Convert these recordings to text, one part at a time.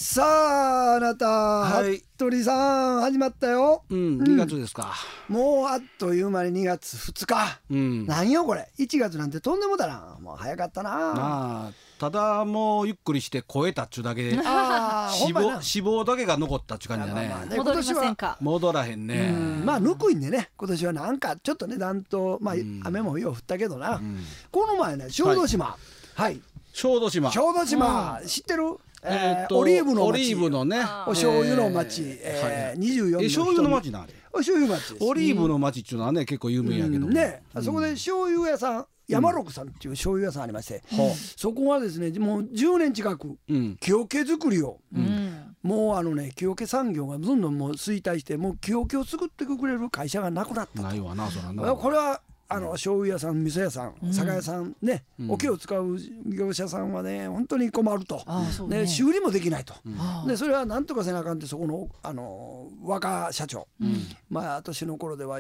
さああなた、 はい、 服部さん始まったよ。 2月ですか。 もうあっという間に2月2日、なんよこれ1月なんてとんでもだな。もう早かったな。 ただもうゆっくりして超えたっちゅうだけで脂肪だけが残ったっちゅう感じだね。 戻りませんか。 戻らへんね。 まあぬくいんでね、今年はなんかちょっとね暖冬、まあ雨もよう降ったけどな、この前ね小豆島、 小豆島知ってる？オリーブの町、 オリーブのね、 お醤油の町、24の醤油の町なあれ。 醤油町です。 オリーブの町っていうのはね結構有名やけどね、そこで醤油屋さん、山六さんっていう醤油屋さんありまして、そこはですねもう10年近く木桶作りを、もう木桶産業がどんどんもう衰退して、もう木桶を作ってくれる会社がなくなったと。 ないわな、そらな。 これは醤油屋さん、味噌屋さん、酒屋さんね、桶を使う業者さんはね本当に困ると。で修理もできないと。でそれはなんとかせなあかんって、そこの若社長、まあ年の頃では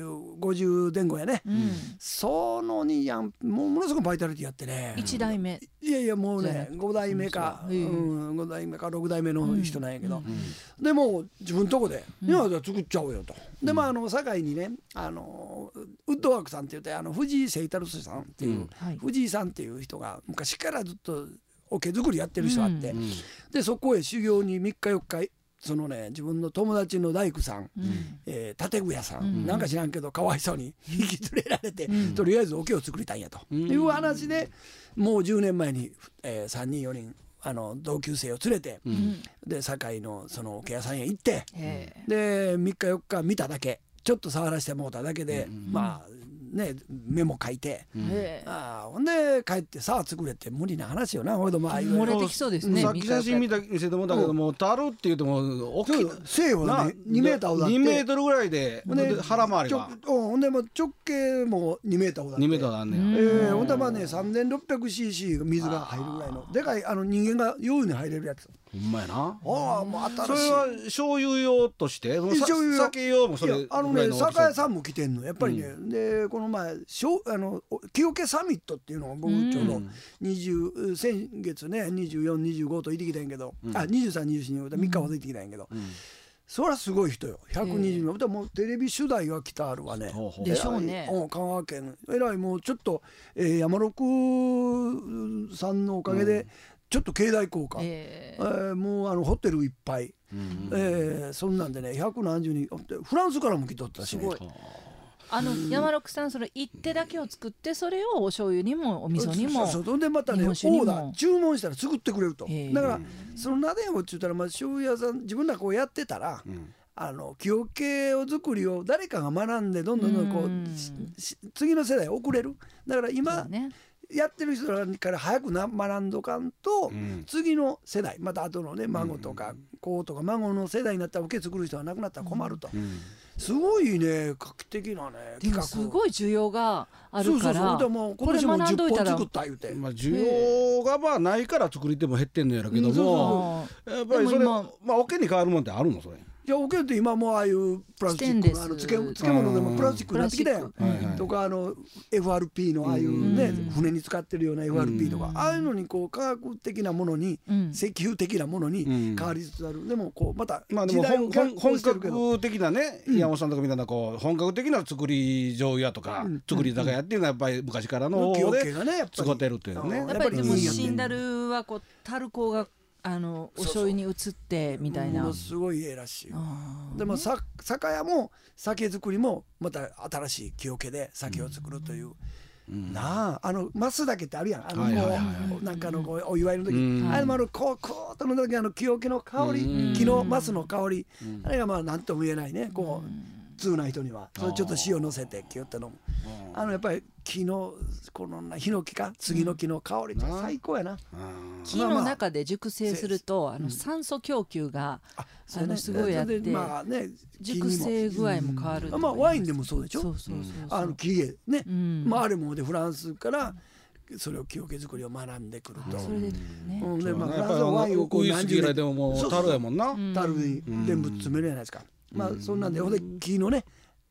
40、50前後やね、そのにものすごくバイタリティやってね、 1代目、 いやいやもうね5代目か5代目か6代目の人なんやけど、でも自分のとこで「いや作っちゃおうよ」と。でまあ堺にねウッドワークさんって言って藤井清太郎さんっていう、藤井さんっていう人が昔からずっと桶作りやってる人あって、でそこへ修行に3日4日そのね自分の友達の大工さん、建具屋さん、なんか知らんけどかわいそうに引き連れられて、とりあえず桶を作りたいんやという話で、もう10年前に、3人4人同級生を連れて、で堺のその桶屋さんへ行って、で3日4日見ただけ、ちょっと触らせてもらっただけで、まあねメモ書いて、ほんで帰ってさあ作れって無理な話よな。ほいでまあ漏れてきそうですね。 さっき写真見せてもらったけども、樽って言うても大きい西洋はね2メーターだって、 2メートルぐらいで腹回りがほんでも直径も2メーターだって、 2メーターなんねほんでまあね 3600cc 水が入るぐらいのでかい人間が容易に入れるやつ。 ほんまやな。 もう新しい。 それは醤油用として、酒用もそれぐらいの酒屋さんも来てんのやっぱりね。でこの前木桶サミットっていうのを僕ちょうど先月ね24、25と行ってきたんやけど、23、24で3日ほど行ってきたんやけど、そりゃすごい人よ。120名もうテレビ取材が来たあるわね。 でしょうね。 香川県えらいもうちょっと山六さんのおかげでちょっと経済効果、もうホテルいっぱい、そんなんでね100何十人フランスからも来とったしね。 山六さんそれ一手だけを作って、それをお醤油にもお味噌にもそうでまたねオーダー注文したら作ってくれると。だからそのなでよっちゅうたら、醤油屋さん自分らこうやってたら、木桶を作りを誰かが学んでどんどんこう次の世代送れる。だから今やってる人らから早く学んどかんと、次の世代また後のね孫とか子とか孫の世代になったら桶作る人がなくなったら困ると。すごいね画期的なね企画。 すごい需要があるから、 でも今年も10本作った言うて、 需要がまあないから作り手も減ってんのやろけども、やっぱりそれ桶に変わるもんってあるのそれ。 いや桶って今もああいうプラスチックの漬物でもプラスチックになってきたやん、とかFRP のああいうね船に使ってるような FRP とか、ああいうのにこう科学的なものに石油的なものに変わりつつある。でもこうまた時代を本格的なね、山本さんとかみたいなこう本格的な作り醤油屋とか作り酒屋っていうのはやっぱり昔からの方で使ってるっていうね。 やっぱりでもシンダルはこう樽香がお醤油に移ってみたいな、 ものすごいええらしいよ。でも酒屋も酒造りもまた新しい木桶で酒を作るという、なあマスだけってあるやん、もうなんかのお祝いの時、あれもこうっとの時木桶の香り、木のマスの香り、あれがまあ何とも言えないね、こう通な人にはそれちょっと塩乗せてキュッと飲む。やっぱり木のこのヒノキか杉の木の香りって最高やな。 木の中で熟成すると酸素供給がすごいあって、熟成具合も変わる。 ワインでもそうでしょ。木へね、あれもでフランスからそれを木桶作りを学んでくると。 それでね、 でワインをこう何十年でももう樽やもんな。 樽に全部詰めるじゃないですか。そんなんでほんで木のね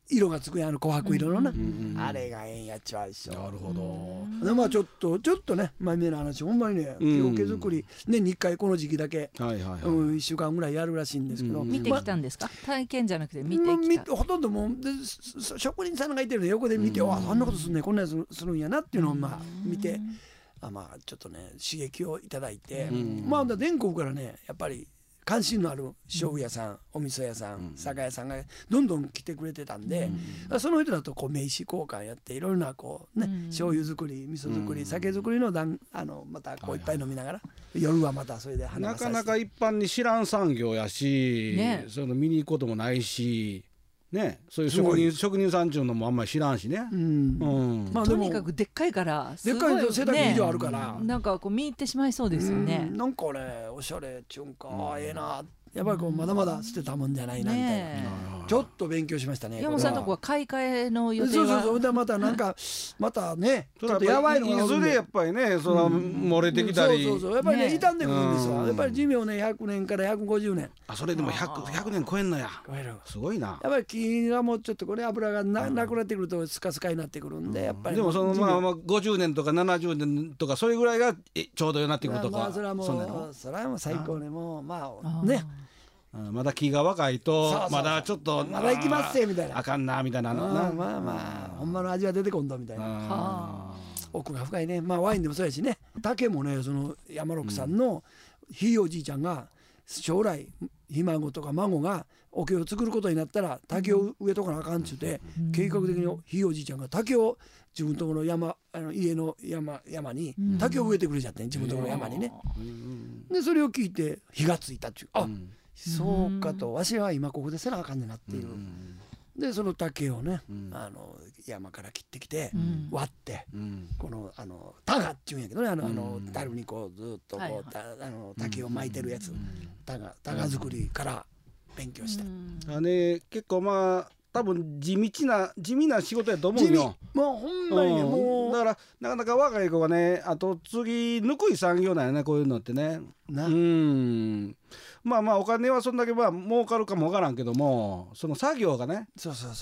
色がつくやん、琥珀色のな、あれがええんやっちゃうでしょ。 なるほど。 でまあちょっとね真面目な話、ほんまにね木桶作り年に1回この時期だけ、1週間ぐらいやるらしいんですけど、 見てきたんですか、体験じゃなくて見てきた。 ほとんどもう職人さんがいてるの横で見て、あんなことすんね、こんなやつするんやなっていうのをまあ見て、まあちょっとね刺激をいただいて、まあ全国からねやっぱり関心のある醤油屋さん、お味噌屋さん、酒屋さんがどんどん来てくれてたんで、その人だとこう名刺交換やっていろいろなこうね、醤油作り、味噌作り、酒作りのまたこういっぱい飲みながら、夜はまたそれでなかなか一般に知らん産業やし、その見に行くこともないしね、そういう職人さんっていうのもあんまり知らんしね。 まあとにかくでっかいからでっかい背丈以上あるから、 なんかこう見入ってしまいそうですよね。 なんかねおしゃれっちゅうんか、ええな、やっぱりこうまだまだ捨てたもんじゃないなみたいな、ちょっと勉強しましたね。 山本さんのとこは買い替えの予定は。 そうでまたなんかまたねちょっとやばいのがいずれやっぱりねその漏れてきたり、 そうやっぱりね傷んでくるんですよ。やっぱり寿命ね100年から150年。 それでも100年超えんのや。すごいな。 やっぱり木がもうちょっとこれ油がなくなってくるとスカスカになってくるんで、やっぱりでもそのまあ50年とか70年とかそれぐらいがちょうどようなってくるとか。 それはもう最高ね、もうまあね。 まだ気が若いとまだちょっとまだ行きますせみたいな、 あかんなみたいな、 まあほんまの味は出てこんだみたいな、奥が深いね。まあワインでもそうやしね、竹もねその山六さんのひいおじいちゃんが将来ひ孫とか孫が桶を作ることになったら竹を植えとかなあかんっつって計画的にひいおじいちゃんが竹を自分とこの家の山に竹を植えてくれちゃって、自分とこの山にね。でそれを聞いて火がついたっちゅう、そうかと、わしは今ここでせなあかんねんなっていう。でその竹をね、山から切ってきて割って、このタガっていうんやけどね、樽にこうずっとこう竹を巻いてるやつ、タガ作りから勉強した。 結構まあ多分地味な仕事やと思うよ。 もうほんまにね、もうだからなかなか若い子がね後継ぎぬくい産業なんやね、こういうのってね。まあお金はそんだけ儲かるかもわからんけども、その作業がね。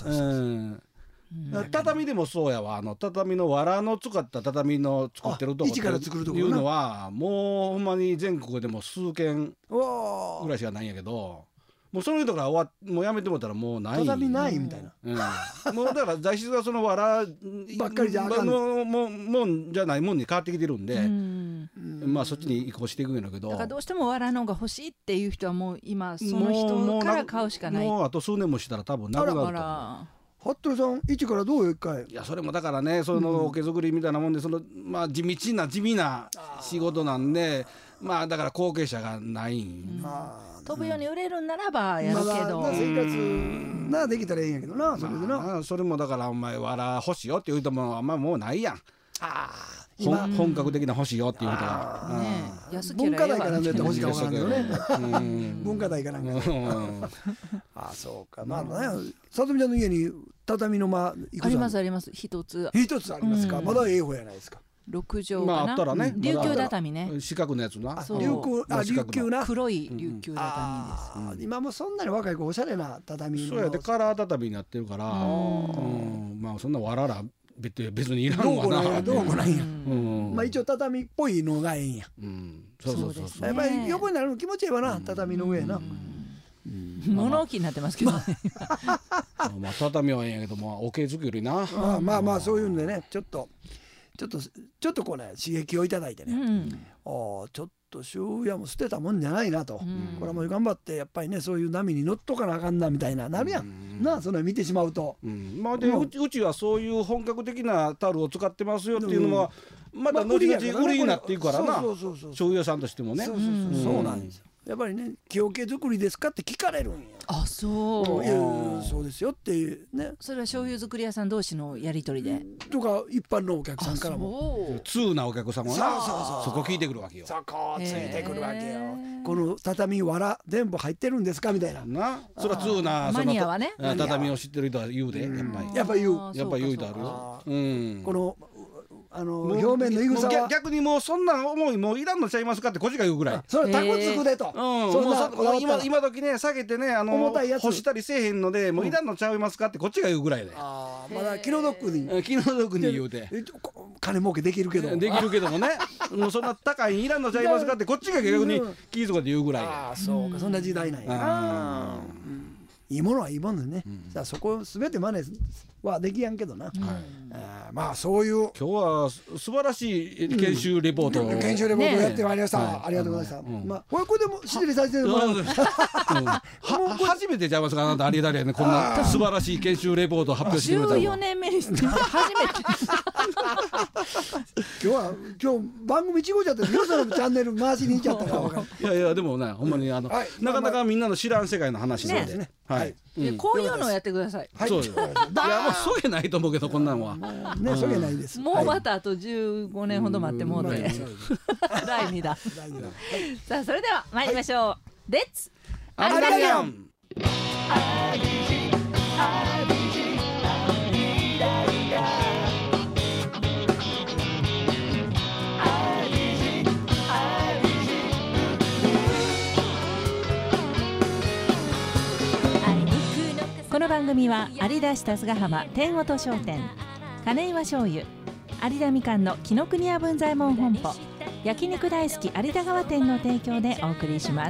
畳でもそうやわ。畳の藁の使った畳の作ってるとこっていうのはもうほんまに全国でも数軒ぐらいしかないんやけど、もうその人がもうやめてもらったらもうない。 畳ないみたいな。もうだから材質がその藁ばっかりじゃあかんのもんじゃないもんに変わってきてるんで、まあそっちに移行していくんやけど。 だからどうしても藁の方が欲しいっていう人はもう今その人から買うしかない。 もうあと数年もしたら多分なくなると思う。 服部さん一からどうよ一回。 いやそれもだからね、その桶作りみたいなもんで、そのまあ地味な仕事なんで、まあだから後継者がないん。 飛ぶように売れるならばやるけど、 生活なできたらいいんやけどな、それでな。 それもだからお前藁欲しいよって言うともあんまもうないやん。本格的な欲しいよっていう人は文化財かなんで欲しいか分からんけどね。文化財かなんか。そうか。まあね、さとみちゃんの家に畳の間ありますあります。一つありますか。まだええ方やないですか。 6畳まああったらね、 琉球畳ね。 四角のやつな。 琉球な。 黒い琉球畳です。 今もそんなに若い子おしゃれな畳の。 そうやでカラー畳になってるから、まあそんなわらら別にいらんわな。 どうもないや。まあ一応畳っぽいのがええんや。 そうやっぱり横になるの気持ちいいわな、畳の上な。 物置になってますけどね。 まあ畳はええんやけども、桶作りな。 まあそういうんでね、ちょっとこうね刺激をいただいてね、ちょっと醤油も捨てたもんじゃないなと、これはもう頑張ってやっぱりねそういう波に乗っとかなあかんなみたいななるやんな、そんな見てしまうと。 まあでうちはそういう本格的なタオルを使ってますよっていうのはまだ後々売りになっていくからな、醤油屋さんとしてもね。 そうなんですよ。やっぱりね木桶作りですかって聞かれるんや。そうですよっていうね。 それは醤油作り屋さん同士のやり取りでとか一般のお客さんからも通なお客さんはな、そこ聞いてくるわけよ。 そこついてくるわけよ。この畳藁全部入ってるんですかみたいな。 それは通なマニアはね、 畳を知ってる人は言うで、やっぱり言うやっぱり言うとあるよ。 この表面のいぐさは逆にもうそんな思いもういらんのちゃいますかってこっちが言うぐらい。 それタコつくでと、 今時ね下げてね干したりせえへんのでもういらんのちゃいますかってこっちが言うぐらいで。 まだ気の毒に言うて金儲けできるけどもねもうそんな高いいらんのちゃいますかってこっちが逆に気ぃつかって言うぐらいで。 そうか、そんな時代なんや。いいものはいいものでね、そこ全て真似はできやんけどな、まあそういう今日は素晴らしい研修レポートをやってまいりました。ありがとうございました。これでも知りさせてもらう初めてちゃいますか、あなたありだりやね、こんな素晴らしい研修レポートを発表してくれたの。 14年目にして初めて今日番組違うちゃってよそのチャンネル回しに行っちゃったから分かる。 いやでもね、ほんまになかなかみんなの知らん世界の話なんでね。 こういうのをやってください。 そうです。いやもうそげないと思うけど、こんなんはね、そげないです。 もうまたあと15年ほど待ってもうて第2弾。さあそれでは参りましょう。レッツアリダリアン。 この番組は有田市春日浜天音商店、金岩醤油、有田みかんの紀ノ国屋文左衛門本舗、焼肉大好き有田川店の提供でお送りします。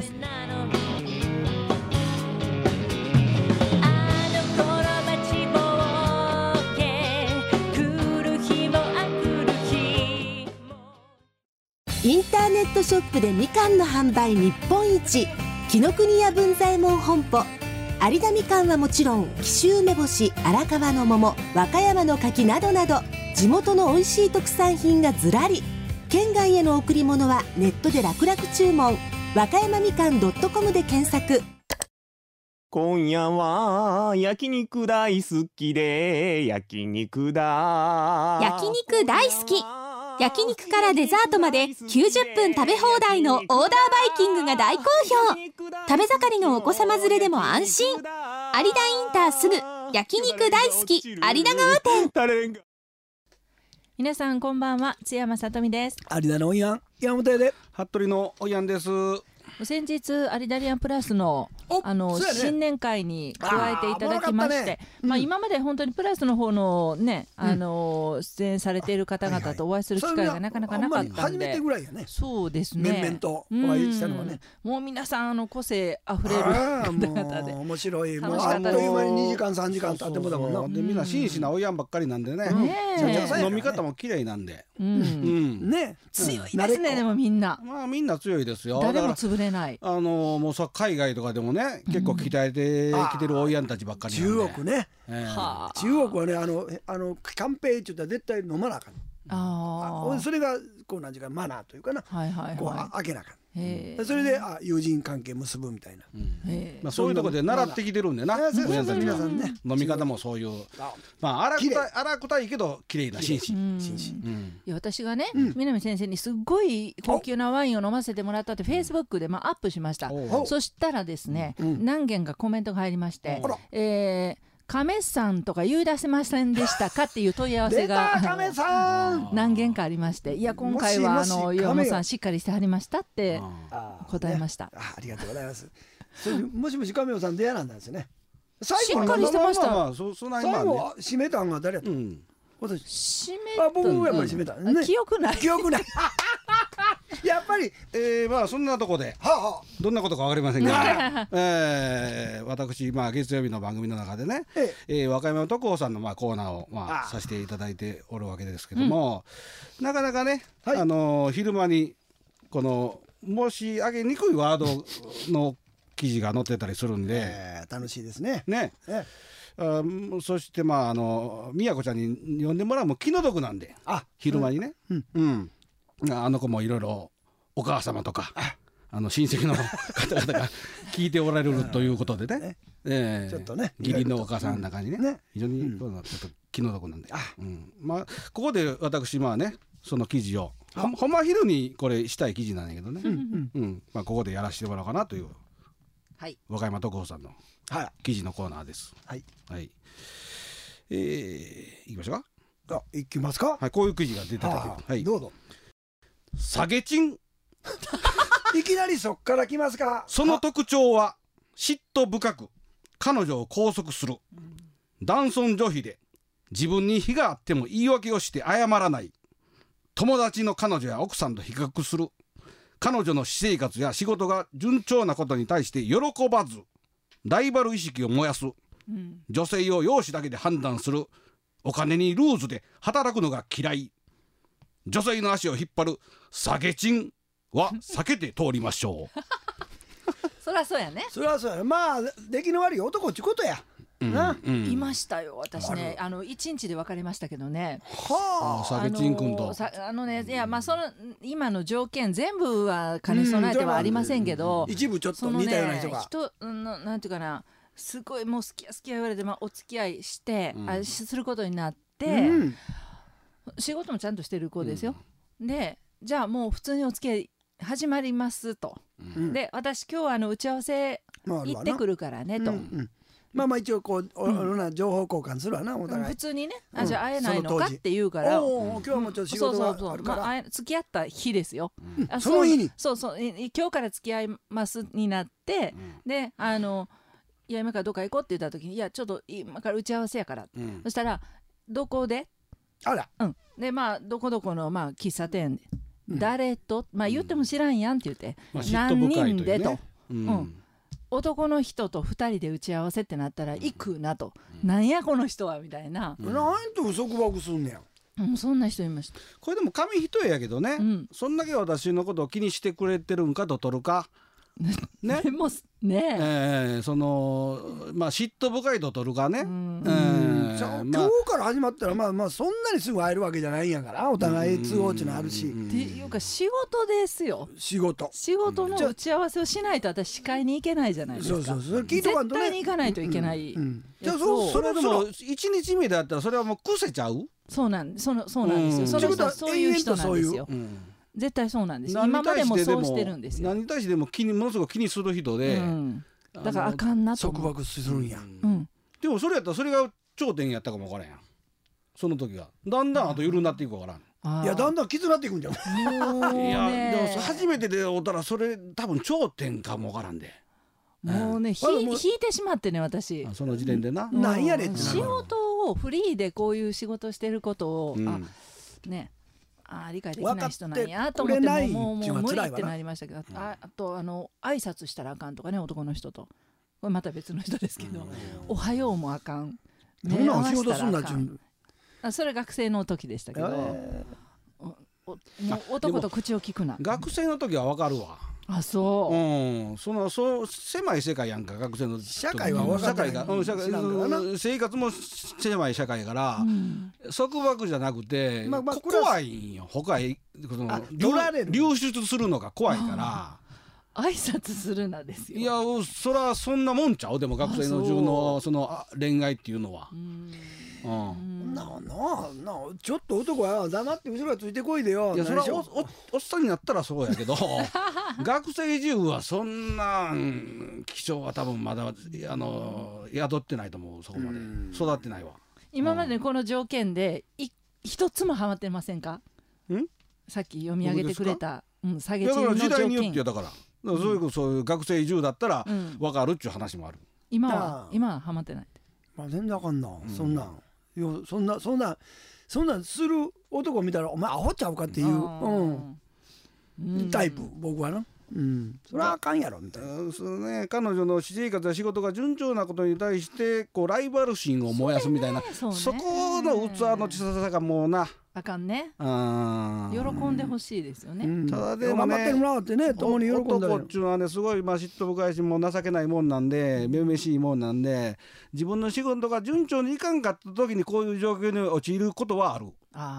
インターネットショップでみかんの販売日本一、紀ノ国屋文左衛門本舗。有田みかんはもちろん、紀州梅干し、荒川の桃、和歌山の柿などなど、地元の美味しい特産品がずらり。県外への贈り物はネットで楽々注文。和歌山みかん .com で検索。 今夜は焼肉大好きで焼肉だ。 焼肉大好き。焼肉からデザートまで90分食べ放題のオーダーバイキングが大好評。食べ盛りのお子様連れでも安心。有田インターすぐ焼肉大好き有田川店。 皆さんこんばんは、津山さとみです。 有田のおやん山本屋で服部のおやんです。 先日有田リアンプラスの新年会に加えていただきまして、今まで本当にプラスの方のね出演されている方々とお会いする機会がなかなかなかったんで、 初めてぐらいやね。 そうですね、 面々とお会いしたのはね、 もう皆さん個性あふれる方々で面白い。 楽しかったです。 あっという間に2時間3時間経ってもだもんな。 でみんな真摯なおやんばっかりなんでね、飲み方も綺麗なんでね、強いですね。でもみんなみんな強いですよ。 誰も潰れない。 もうさ海外とかでもね結構鍛えてきてるおいやんたちばっかりなんで。 中国ね、中国はねキャンペーンって言ったら絶対飲まなあかん。それがこうなんていうかマナーというかな、こう開けなあかん。それで友人関係結ぶみたいな、 そういうところで習ってきてるんでな、 皆さんね、 飲み方もそういう荒くたいけど綺麗な紳士。 いや私がね、南先生にすっごい高級なワインを飲ませてもらったってフェイスブックでアップしました。そしたらですね、何件かコメントが入りまして、亀さんとか言い出せませんでしたかっていう問い合わせが何件かありまして、いや今回は岩本さんしっかりしてはりましたって答えました。 ありがとうございます。もしもし亀尾さん出会いなんですよね。 しっかりしてました。 最後締めたんが誰やった？ 締めた。 僕やっぱり締めた。 記憶ない。 やっぱりそんなとこでどんなことか分かりませんが、私月曜日の番組の中でね、和歌山の徳王さんのコーナーをさせていただいておるわけですけども、なかなかね昼間にこの申し上げにくいワードの記事が載ってたりするんで楽しいですね。 そして宮子ちゃんに呼んでもらうも気の毒なんで、昼間にね、あの子もいろいろお母様とか親戚の方々が聞いておられるということでね、ちょっとね義理のお母さんの中にね非常にちょっと気の毒なんで、ここで私その記事をほんま昼にこれしたい記事なんやけどね、ここでやらせてもらおうかなという和歌山徳夫さんの記事のコーナーです。いきましょうか。 いきますか。 はい、こういう記事が出てたけど、はい、 どうぞ。 下げチンいきなりそっから来ますか。 その特徴は嫉妬深く彼女を拘束する、男尊女卑で自分に非があっても言い訳をして謝らない、友達の彼女や奥さんと比較する、彼女の私生活や仕事が順調なことに対して喜ばずライバル意識を燃やす、女性を容姿だけで判断する、お金にルーズで働くのが嫌い、女性の足を引っ張る下げチンは避けて通りましょうそりゃそうやね。 そりゃそうやね。まあ出来の悪い男っちことや。な、 いましたよ私ね。1日で別れましたけどね。 はあ。 下げチン君といやまあその今の条件全部は兼ね備えてはありませんけど、 一部ちょっと似たような人が。 なんていうかな、すごいもう好きや言われて、お付き合いして、することになって、仕事もちゃんとしてる子ですよ。でじゃあもう普通にお付き合い始まりますと。で私今日は打ち合わせ行ってくるからねと。 まあ一応こういろんな情報交換するわな、お互い。 普通にね、じゃあ会えないのかって言うから、 今日もちょっと仕事があるから、 付き合った日ですよ。 その日にそう今日から付き合いますになって、でいや今からどっか行こうって言った時に、いやちょっと今から打ち合わせやから、そしたらどこで、 あら、 でどこどこの喫茶店で、誰と言っても知らんやんって言って、何人でと。男の人と2人で打ち合わせってなったら行くなと、なんやこの人はみたいな、 なんと束縛すんねや。 そんな人いました。 これでも紙一重やけどね、そんだけ私のことを気にしてくれてるんかと取るかね。 でもね、 その嫉妬深いと取るかね。 今日から始まったらまあそんなにすぐ会えるわけじゃないんやから、お互い都合っていうのあるし。 っていうか仕事ですよ。仕事の打ち合わせをしないと私司会に行けないじゃないですか。 そうそれ聞いとかんとね。 絶対に行かないといけない。 じゃあそれでも1日目だったらそれはもう癖ちゃう？ そうなんですよ。そういう人なんですよ。絶対そうなんです。今までもそうしてるんですよ。 何に対してでもものすごく気にする人で、 だからあかんなと束縛するんや。 でもそれやったらそれが頂点やったかもわからんやん。その時はだんだんあと緩なっていくかわからん。 いやだんだんきつなっていくんじゃん。 いやでも初めてで会うたらそれ多分頂点かもわからんで。 もうね引いてしまってね、私その時点でな。 なんやねんって。 仕事をフリーでこういう仕事してることをね、理解できない人なんやと思ってもう無理ってなりましたけど、あと挨拶したらあかんとかね、男の人と。これまた別の人ですけど、おはようもあかん。 どんな仕事すんなっちゅう。 それ学生の時でしたけど、もう男と口を聞くな。 学生の時はわかるわ。 あ、そう。 そう狭い世界やんか、学生の社会は分かんない。 生活も狭い社会やから、束縛じゃなくて怖いんよ。他へ流出するのが怖いから。 挨拶するなですよ。 いやそらそんなもんちゃう。でも学生の中のその恋愛っていうのは。 ちょっと男は黙って後ろがついてこいでよ。 いやそれはおっさんになったらそうやけど学生中はそんな気象は多分まだ宿ってないと思う。そこまで育ってないわ。 今までこの条件で一つもハマってませんか？さっき読み上げてくれた下げチンの条件。 時代によってだからそういう学生中だったら分かるっちゅう話もある。 今はハマってない。 全然あかんな。そんなんする男見たらお前アホちゃうかっていうタイプ、僕はな。それはあかんやろみたいな。 彼女の私生活や仕事が順調なことに対してライバル心を燃やすみたいな、そこの器の小ささがもうなあかんね。喜んでほしいですよね。 ただでもね、 頑張ってもらってね、共に喜んだ男っていうのはね、すごい嫉妬深いしもう情けないもんなんで、めめしいもんなんで、自分の仕事が順調にいかんかった時にこういう状況に陥ることはある。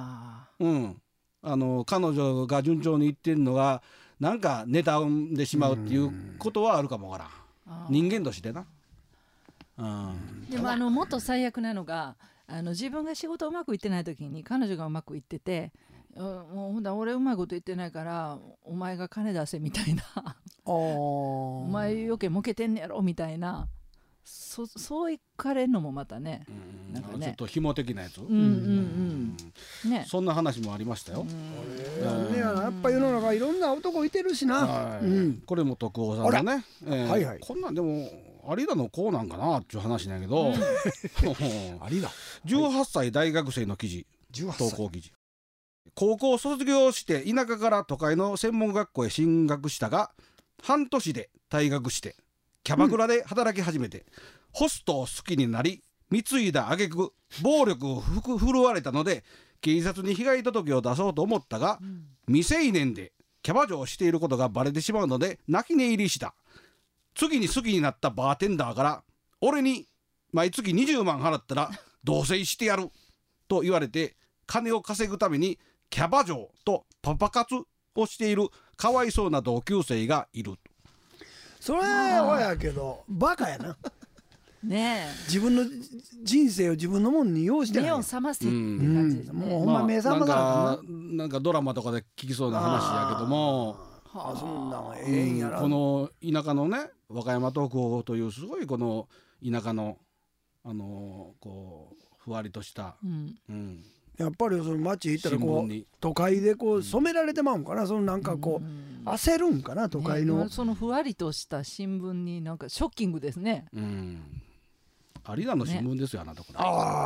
彼女が順調にいってるのがなんか妬んでしまうっていうことはあるかもわからん。人間としてな。 でももっと最悪なのが、自分が仕事うまくいってない時に彼女がうまくいってて、もうほんだ俺うまいこと言ってないからお前が金出せみたいなお前余計儲けてんねやろみたいな、 そういかれんのもまたね、 なんかねちょっと紐的なやつ、 ね、 そんな話もありましたよ。 やっぱ世の中いろんな男いてるしな。 これも徳夫さんがね、こんなんでも有田のこうなんかなっていう話なんやけど、有田18歳大学生の記事、投稿記事。高校卒業して田舎から都会の専門学校へ進学したが、半年で退学してキャバクラで働き始めて、ホストを好きになり貢いだ挙句暴力を振るわれたので警察に被害届を出そうと思ったが、未成年でキャバ嬢をしていることがバレてしまうので泣き寝入りした。次に好きになったバーテンダーから俺に毎月20万払ったら同棲してやると言われて、金を稼ぐためにキャバ嬢とパパ活をしているかわいそうな同級生がいる。 それはやけどバカやな。 ねえ、 自分の人生を自分のもんに用してない。 目を覚ませって感じですね。 もうほんま目覚まさななんかドラマとかで聞きそうな話やけども、 そんなんええんやな。 この田舎のね和歌山東区というすごいこの田舎のこうふわりとした、 やっぱりその街行ったらこう都会でこう染められてまうんかな。そのなんかこう焦るんかな都会の、 そのふわりとした新聞になんかショッキングですね。 有田の新聞ですよ、あなたこれ。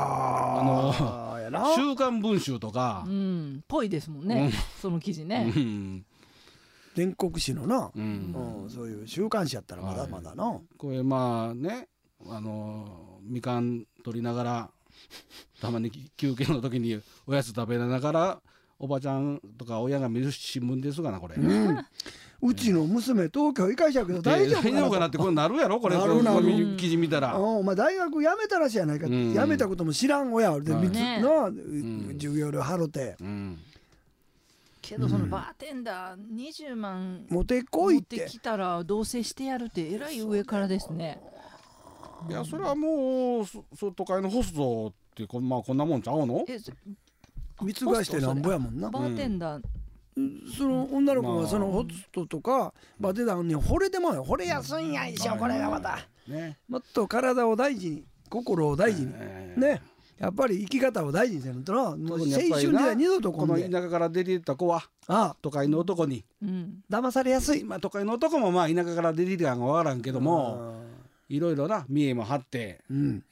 や週刊文集とかぽいですもんね、その記事ね。 全国紙のな、そういう週刊誌やったらまだまだな。 これまあね、みかん取りながらたまに休憩の時におやつ食べながらおばちゃんとか親が見る新聞ですがなこれ。 うちの娘東京行かしちゃうけど大丈夫かなってこれなるやろこれ。この記事見たらお前大学辞めたらしいやないか。辞めたことも知らん親で3つの授業料払って、 けどそのバーテンダー20万持ってこいってきたら同棲してやるってえらい上からですね。 いやそれはもう都会のホストってまあこんなもんちゃうの。 貢がしてなんぼやもんな。 バーテンダー、 その女の子がそのホストとかバーテンダーに惚れてもよ。惚れやすいんやいしょこれがまた、もっと体を大事に心を大事にね、やっぱり生き方を大事にせるとな。もう青春時代二度とこの田舎から出ていった子は都会の男に騙されやすい。 まあ都会の男もまあ田舎から出ていたかわからんけども、いろいろな見栄も張って、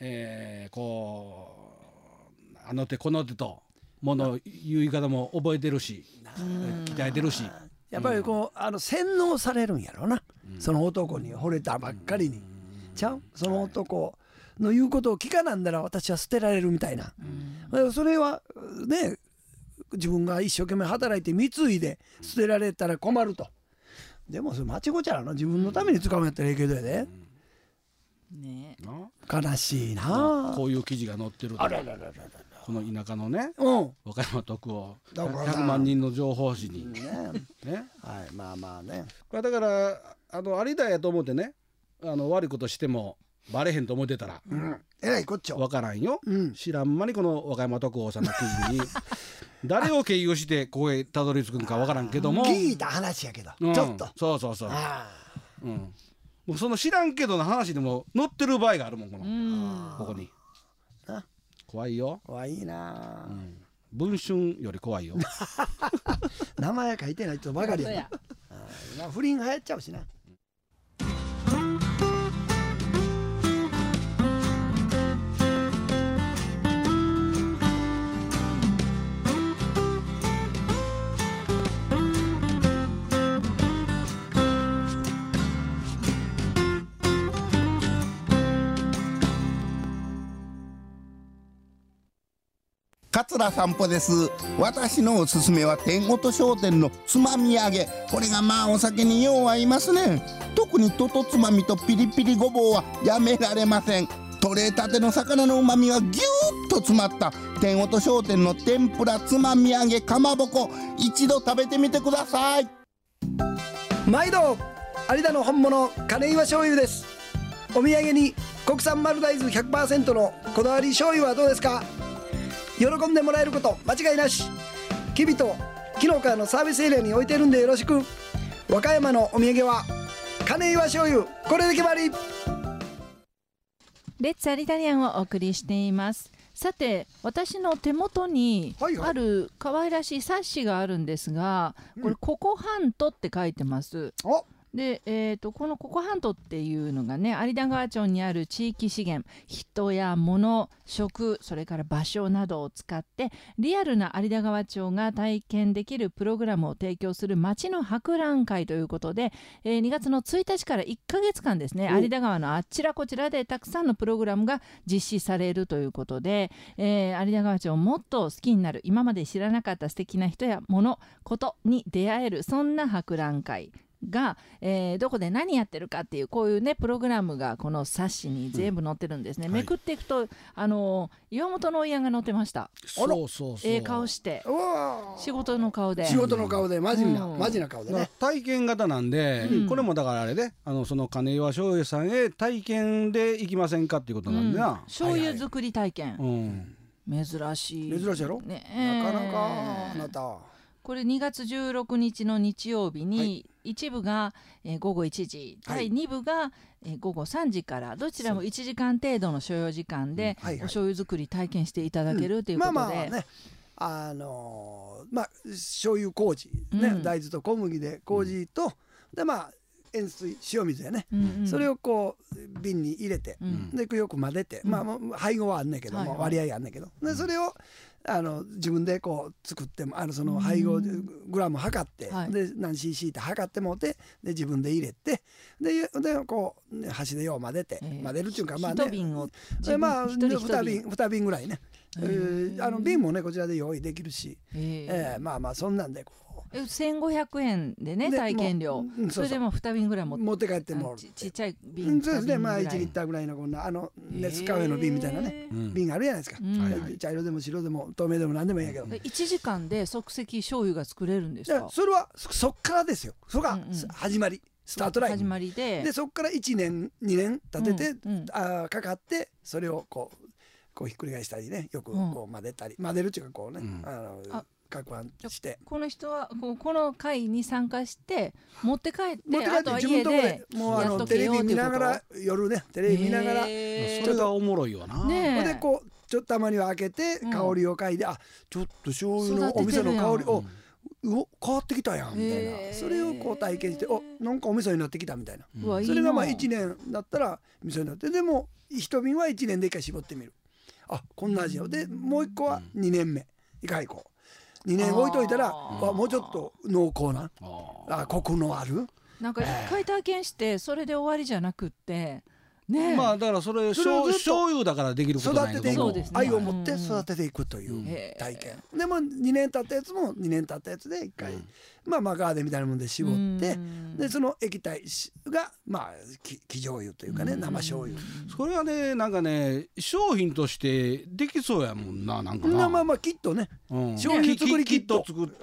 こうあの手この手ともの言い方も覚えてるし、鍛えてるし、 やっぱりこう洗脳されるんやろな、その男に惚れたばっかりに。ちゃうその男の言うことを聞かなんだら私は捨てられるみたいな、それはね自分が一生懸命働いて貢いで捨てられたら困ると。でもそれ間違っちゃうな。自分のために使うんやったらええけどやで。悲しいな。 こういう記事が載ってると。この田舎のね、和歌山徳を100万人の情報誌にまあまあね。 だから有田やと思ってね悪いことしてもバレへんと思ってたらえらいこっちゃ分からんよ。知らん間にこの和歌山徳夫さんの記事に誰を経由してここへたどり着くんか分からんけども聞いた話やけどちょっとそうもうその知らんけどの話でも載ってる場合があるもんここに。怖いよ。 怖いな。 文春より怖いよ。 名前書いてない人ばかりやな。不倫流行っちゃうしな。 桂散歩です。私のおすすめは天音商店のつまみ揚げ。これがまあお酒によう合いますね。特にととつまみとピリピリごぼうはやめられません。取れたての魚のうまみがぎゅーっと詰まった天音商店の天ぷらつまみ揚げかまぼこ、一度食べてみてください。 毎度有田の本物金岩醤油です。お土産に国産丸大豆 100% のこだわり醤油はどうですか。喜んでもらえること間違いなし。きびと紀の川のサービスエリアに置いてるんでよろしく。和歌山のお土産は金岩醤油、これで決まり。 レッツアリタリアンをお送りしています。さて、私の手元にある可愛らしい冊子があるんですが、これココハントって書いてます。で、このココハントっていうのがね、有田川町にある地域資源、人や物、食、それから場所などを使ってリアルな有田川町が体験できるプログラムを提供する町の博覧会ということで、2月の1日から1ヶ月間ですね、有田川のあちらこちらでたくさんのプログラムが実施されるということで、有田川町をもっと好きになる、今まで知らなかった素敵な人や物、ことに出会える、そんな博覧会が、どこで何やってるかっていう、こういうねプログラムがこの冊子に全部載ってるんですね、めくっていくと岩本の親が載ってました。顔して仕事の顔でマジな顔でね、 体験型なんで、これもだからあれでその金岩醤油さんへ体験で行きませんかっていうことなんでな、 醤油作り体験、珍しいやろ、なかなかあなた。 これ2月16日の日曜日に1部が午後1時、第2部が午後3時から、どちらも1時間程度の所要時間でお醤油作り体験していただけるということで、 醤油麹ね、大豆と小麦で麹とで塩水塩水でね、それをこう瓶に入れて、でよく混ぜて、配合はあんねんけども、割合あんねんけど、でそれを自分でこう作ってもその配合グラム測って、で何 cc って測ってもうて、で自分で入れて、でこう箸でよう混ぜて、混ぜるっていうか 1瓶を 2瓶ぐらいね、瓶もねこちらで用意できるし、そんなんでこう 1500円でね、体験料。それでも2瓶ぐらい持って帰ってもちっちゃい瓶、 そうですね、1リッターぐらいのこんなネスカフェの瓶みたいなね、瓶あるじゃないですか、茶色でも白でも透明でも何でもいいんやけど、 1時間で即席醤油が作れるんですか？ それはそっからですよ。それが始まり、スタートライン始まりで、 そっから1年2年立ててかかって、それをこうひっくり返したりね、よくこう混ぜたり、混ぜるっていうかこうね、攪拌して、 この人はこの会に参加して持って帰って、あとは家でもうテレビ見ながら、夜ねテレビ見ながら、それがおもろいよな。 でこうちょっとたまには開けて香りを嗅いで、ちょっと醤油のお店の香り変わってきたやんみたいな、それをこう体験して、なんかお味噌になってき2年それが1年だったら味噌になって、でも1瓶は1年で1回絞ってみる、こんな味よ。でもう1個は2年目いかいこう2年置いといたら、もうちょっと濃厚なコクのある、 なんか1回体験してそれで終わりじゃなくってね、 だからそれ醤油だからできることないけども、 愛を持って育てていくという体験、でも2年経ったやつも2年経ったやつで1回ガーデンみたいなもので絞って、でその液体が生醤油というかね、生醤油、 それはねなんかね商品としてできそうやもんな、なんかな、 きっとね、醤油作りキット作って、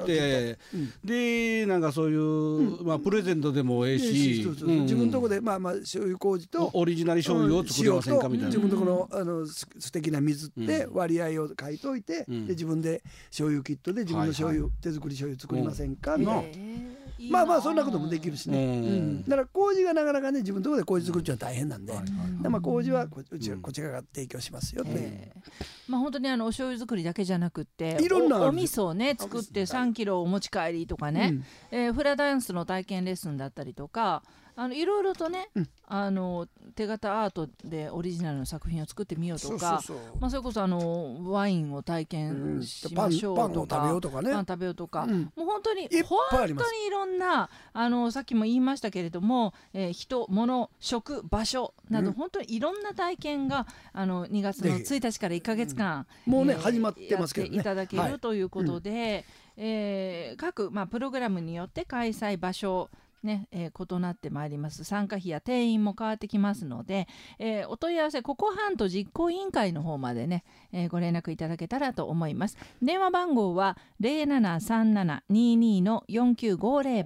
でなんかそういうプレゼントでもええし、 自分のとこで醤油麹とオリジナル醤油を作りませんかみたいな、 自分のとこの素敵な水って割合を書いといて、で自分で醤油キットで自分の醤油、手作り醤油作りませんかみたいな、そんなこともできるしね、だから麹がなかなかね自分のところで麹作るっていうのは大変なんで、麹はこちらが提供しますよっていう、 本当にお醤油作りだけじゃなくっていろんなお味噌をね作って3キロお持ち帰りとかね、フラダンスの体験レッスンだったりとか、いろいろとね、手形アートでオリジナルの作品を作ってみようとか、それこそワインを体験しましょうとか、 パンを食べようとかね、 もう本当にいろんなさっきも言いましたけれども、人物食場所など、本当にいろんな体験が2月の1日から1ヶ月間もうね始まってますけどね、 やっていただけるということで、各プログラムによって開催場所異なってまいります。参加費や定員も変わってきますので、お問い合わせココハント実行委員会の方までね、ご連絡いただけたらと思います。電話番号は 073722-4950 番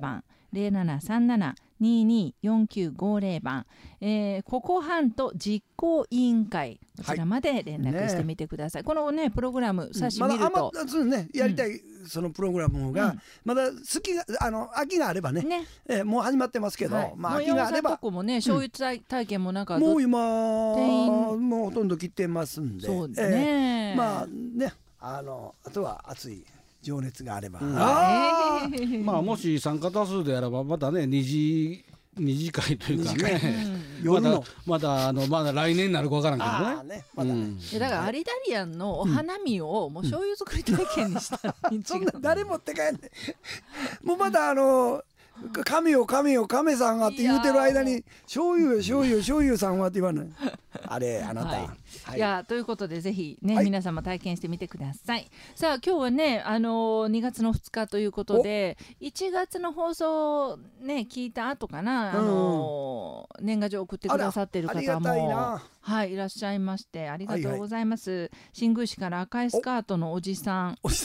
0737-224950番、ココハント実行委員会こちらまで連絡してみてください、このねプログラムさし見ると、 やりたいそのプログラムがまだ好きが秋があればね、もう始まってますけど、秋があればとこもね醤油体験もなんかもう今もうほとんど切ってますんで、 そうですね、 まあねあとは熱い情熱があれば、 まあもし参加多数であればまたね二次会というかね、まだ来年になるか分からんけどね。 だからアリダリアンのお花見をもう醤油作り体験にしたらそんな誰持って帰んねんもうまだ亀さんがって言うてる間に醤油さんはって言わないあれあなた、 いやということでぜひね、皆さんも体験してみてください。さあ今日はね2月の2日ということで1月の放送ね聞いた後かな、年賀状送ってくださってる方もいらっしゃいましてありがとうございます。新宮市から赤いスカートのおじさんこれ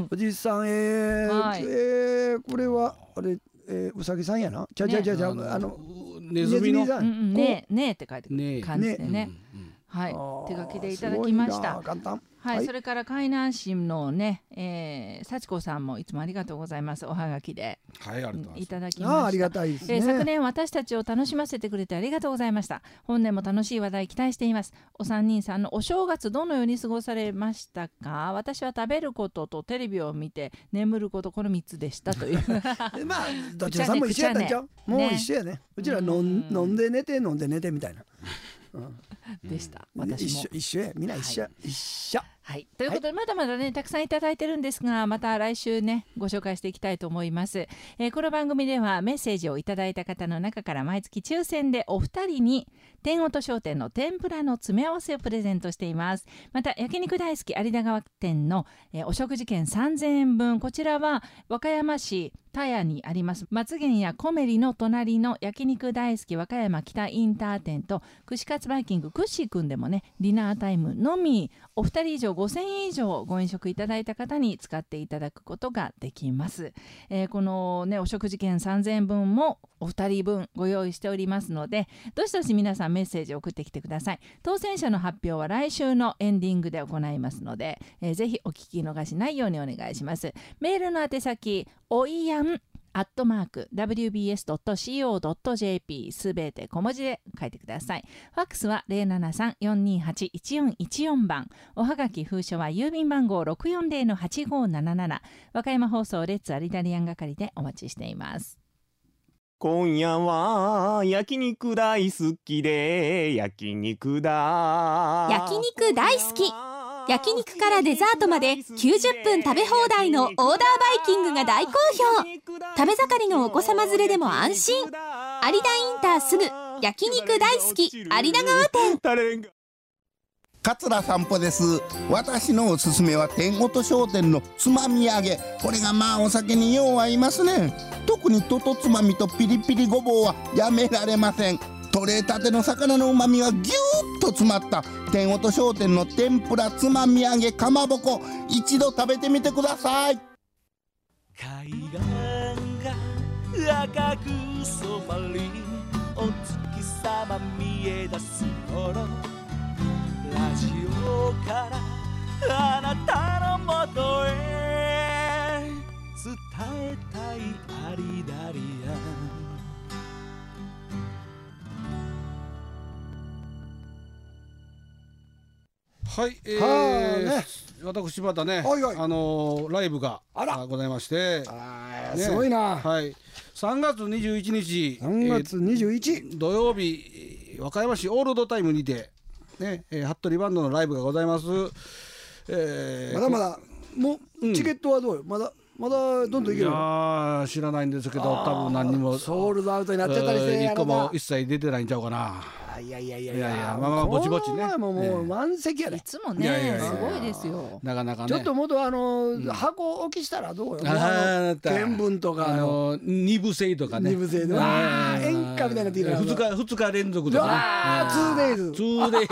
はあれうさぎさんやな。ネズミのねえって書いてる感じでね。はい、手書きでいただきました。はい、それから海南市のね、幸子さんもいつもありがとうございます。おはがきでいただきました。 ありがたいですね。 昨年私たちを楽しませてくれてありがとうございました。本年も楽しい話題期待しています。お三人さんのお正月どのように過ごされましたか。私は食べることとテレビを見て眠ることこの3つでしたというまあどちらさんも一緒やったんちゃう。もう一緒やね。うちら飲んで寝てみたいなでした。私も一緒や、みんな一緒。 はい、ということで、まだまだねたくさんいただいてるんですが、また来週ねご紹介していきたいと思います。この番組ではメッセージをいただいた方の中から毎月抽選でお二人に天音商店の天ぷらの詰め合わせをプレゼントしています。また焼肉大好き有田川店の、お食事券3000円分、こちらは和歌山市田屋にあります松源やコメリの隣の焼肉大好き和歌山北インター店と串カツバイキングクッシーくんでもねディナータイムのみお二人以上5000円以上ご飲食いただいた方に使っていただくことができます。このねお食事券3000円分もお二人分ご用意しておりますので、どしどし皆さんメッセージを送ってきてください。当選者の発表は来週のエンディングで行いますので、ぜひお聞き逃しないようにお願いします。メールの宛先おいやん@wbs.co.jp すべて小文字で書いてください。ファックスは 073-428-1414 番、おはがき封書は郵便番号 640-8577 和歌山放送レッツアリタリアン係でお待ちしています。 今夜は焼肉大好きで焼肉だ。 焼肉大好き。焼肉からデザートまで90分食べ放題のオーダーバイキングが大好評。食べ盛りのお子様連れでも安心。有田インターすぐ焼肉大好き有田川店。 桂散歩です。私のおすすめは天音商店のつまみ揚げ。これがまあお酒によう合いますね。特にととつまみとピリピリごぼうはやめられません。取れたての魚のうまみがぎゅーっと詰まった天音商店の天ぷらつまみ揚げかまぼこ、一度食べてみてください。 海岸が赤く染まりお月様見え出す頃、ラジオからあなたのもとへ伝えたいアリダリアン。 はい、私またね、ライブがございまして、 すごいな。 はい、3月21日、土曜日和歌山市オールドタイムにてね、服部バンドのライブがございます。 まだまだもうチケットはどうよ。まだどんどんいける。 いや知らないんですけど、多分何にもソールドアウトになっちゃったりして、 1個も一切出てないんちゃうかな。 いやまあぼちぼちね。 もう満席やね。 いつもねすごいですよ。 なかなかね。 ちょっともっと箱置きしたらどうよ。天文とか 2部制とかね。 2部制で演歌みたいなって言うから2日連続とかね。 2days。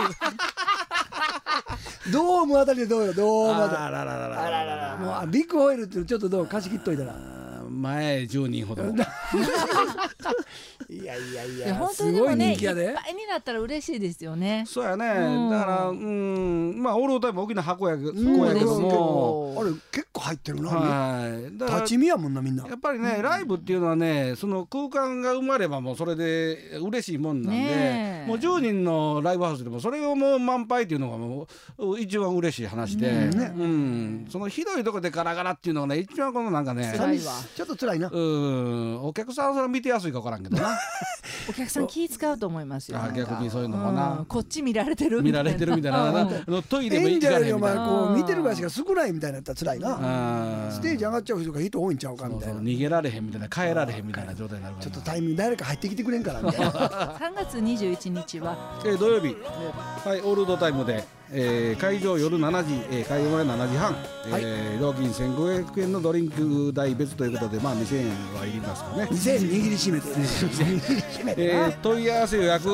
ドームあたりでどうよ。ドームあたり。もうビッグホイールってちょっとどう貸し切っといたら。 前10人ほど。 いやいやいいやや、 本当にでもね、いっぱいすごい人気やで。 になったら嬉しいですよね。 そうやね、 うんだからまあオールドタイム大きな箱やけどそうも、 あれ結構入ってるな。 はい、だから立ち見やもんなみんな。 やっぱりね、ライブっていうのはね、その空間が生まればもうそれで嬉しいもんなんで、 ねえもう10人のライブハウスでもそれをもう満杯っていうのがもう一番嬉しい話で、そのひどいとこでガラガラっていうのがね、一番このなんかね、 辛いわ。 ちょっと辛いな。 お客さんはそれ見てやすいか分からんけどなお客さん気使うと思いますよ。 逆にそういうのもうんな、 こっち見られてる見られてるみたいな、トイレも演行かれへん者よりお前みたいな。 こう見てる場所が少ないみたいなやったら辛いな。 あーステージ上がっちゃう人が人多いんちゃうかみたいな。 逃げられへんみたいな、帰られへんみたいな状態になるからな。 ちょっとタイミング誰か入ってきてくれんからみたいな。 3月21日は土曜日、はい、オールドタイムで、会場夜7時、開演前7時半、料金1500円のドリンク代別ということで、まあ2000円はいりますかね。 2000円握りしめてね。握りしめてな。 問い合わせ予約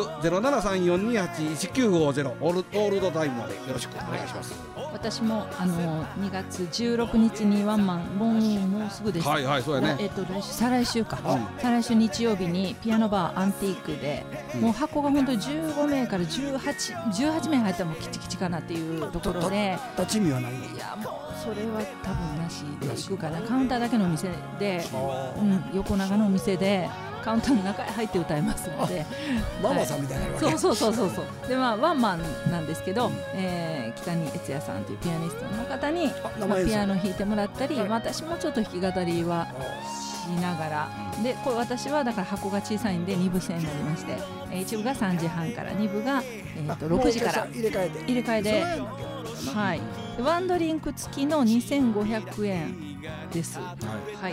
0734281950オールドタイムまでよろしくお願いします。 私も2月16日にワンマンもうすぐです。 はいはい、そうやね。 再来週か、再来週日曜日にピアノバーアンティークで、もう箱が本当に15名から18名入ったらもうキチキチかなっていうところで、 立ち見はない。 いやもうそれは多分なしで行くかな。カウンターだけのお店で、横長のお店でカウンターの中へ入って歌いますので、 ママさんみたいなわけ。 そうで、まあワンマンなんですけど、北に悦也さんというピアニストの方にピアノ弾いてもらったり、私もちょっと弾き語りはしながらで、これ私はだから箱が小さいんで2部制になりまして、1部が3時半から2部が6時から入れ替えで。 はい、ワンドリンク付きの2500円です。はい。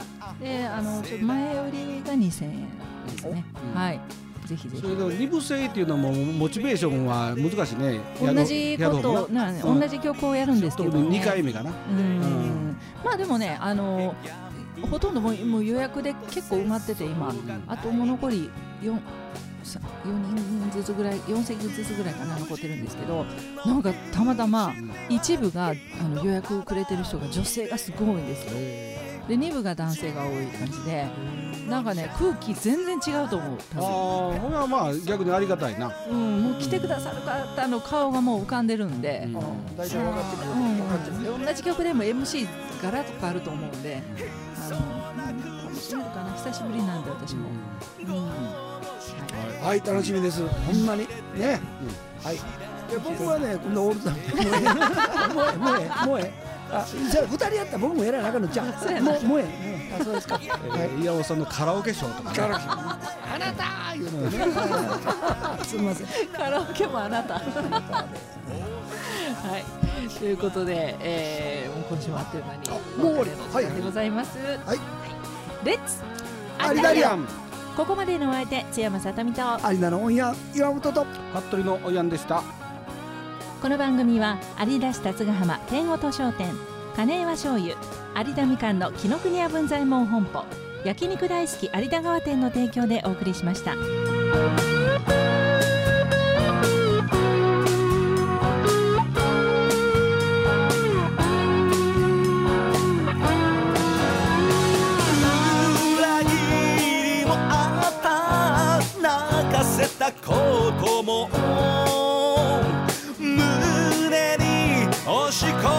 で、ちょっと前売りが2000円ですね。はい。ぜひぜひ。 それで2部制っていうのもモチベーションは難しいね。 同じこと同じ曲をやるんですけど、 2回目かな。 まあでもね、ほとんどもう予約で結構埋まってて、今あともう残り4人ずつぐらい、4席ずつぐらいかな残ってるんですけど、なんかたまたま一部が予約くれてる人が女性がすごい多いんですよ。で2部が男性が多い感じで、なんかね空気全然違うと思う。多分これはまあ逆にありがたいな。 もう来てくださる方の顔がもう浮かんでるんで、 大体分かってくる。 同じ曲でも MC ガラッと変わると思うんで、楽しめるかな。久しぶりなんで私も。 はい、楽しみです。ほんまにね。はい。僕はね、こんなオールドタイム。もうええ。じゃあ2人やったら僕もやらなあかんのじゃん。もうええ。そうですか。 岩尾さんのカラオケショーとかね。 あなた言うてね。すみません。 カラオケもあなた。はい。ということで、もう今週もあっという間にもう終わりお別れの時間でございます。 はい。 レッツアリダリアン。 ここまでのお相手、津山さとみと有田のオンヤ岩本と服部のおやんでした。 この番組は有田市辰ヶ浜天音商店、金岩醤油、有田みかんの紀ノ国屋文左衛門本舗、焼肉大好き有田川店の提供でお送りしました。 ことも胸に押し込